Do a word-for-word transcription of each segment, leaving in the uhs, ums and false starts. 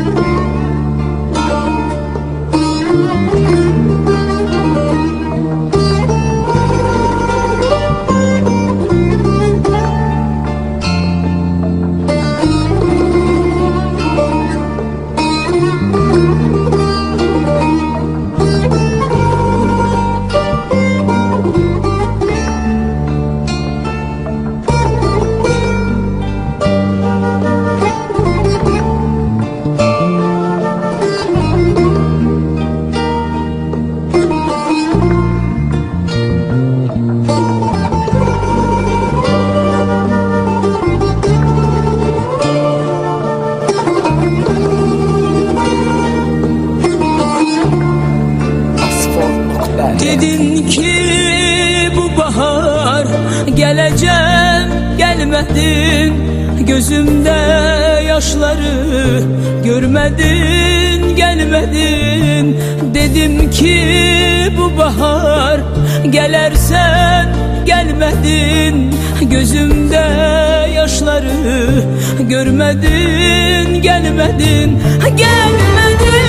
Dedin ki bu bahar geleceğim, gelmedin. Gözümde yaşları görmedin, gelmedin. Dedim ki bu bahar gelersen gelmedin. Gözümde yaşları görmedin, gelmedin. Gelmedin,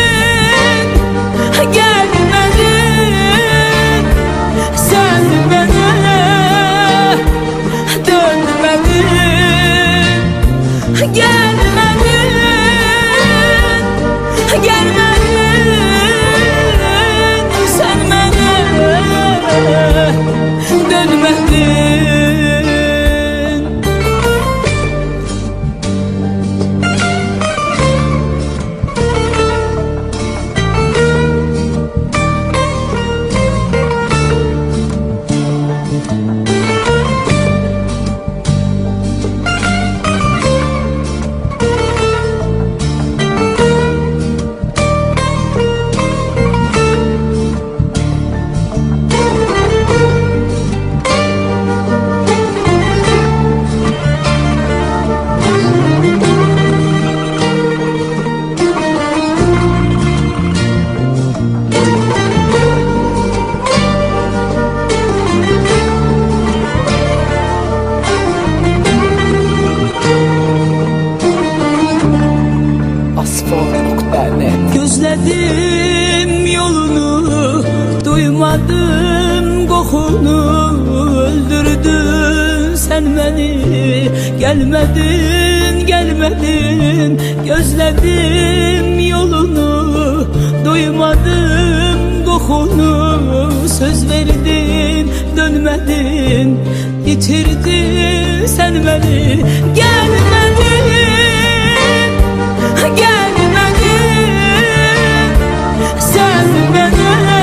gelmedin. Sen bana dönmedin, gelmedin, gelmedin. Sen bana dönmedin. Gözledim yolunu, duymadım kokunu. Öldürdün sen beni, gelmedin, gelmedin. Gözledim yolunu, duymadım kokunu. Söz verdin, dönmedin, bitirdin sen beni. Gelmedin, gelmedin. Sen bana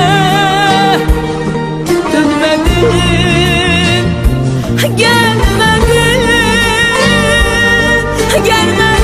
dönmedin, gelmedin, gelmedin.